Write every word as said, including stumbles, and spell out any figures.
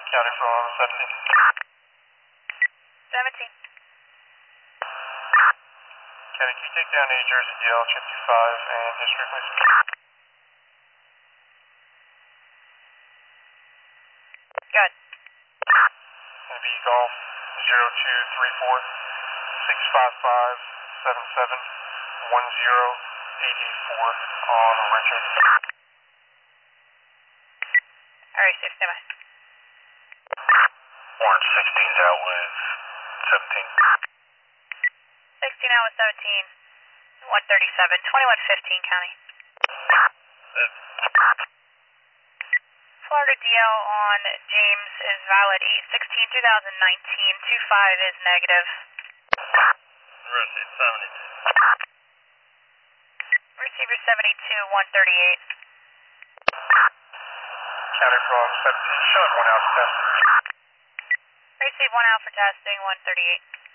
County from seventeen. seventeen. County, can you take down New Jersey D L fifty-five and history, please? Good. Gonna be golf zero two three four six five five seven seven one zero eight eight four on Richard. Alright, safe, stand by. Orange sixteen's out with seventeen. sixteen out with seventeen. one thirty-seven. twenty-one fifteen, County. Florida D L on James is valid eight sixteen twenty nineteen. two five is negative. Receive seventy-two. Receiver seventy-two, one thirty-eight. County from seventeen, showing one out for testing. Receive one out for testing, one thirty-eight.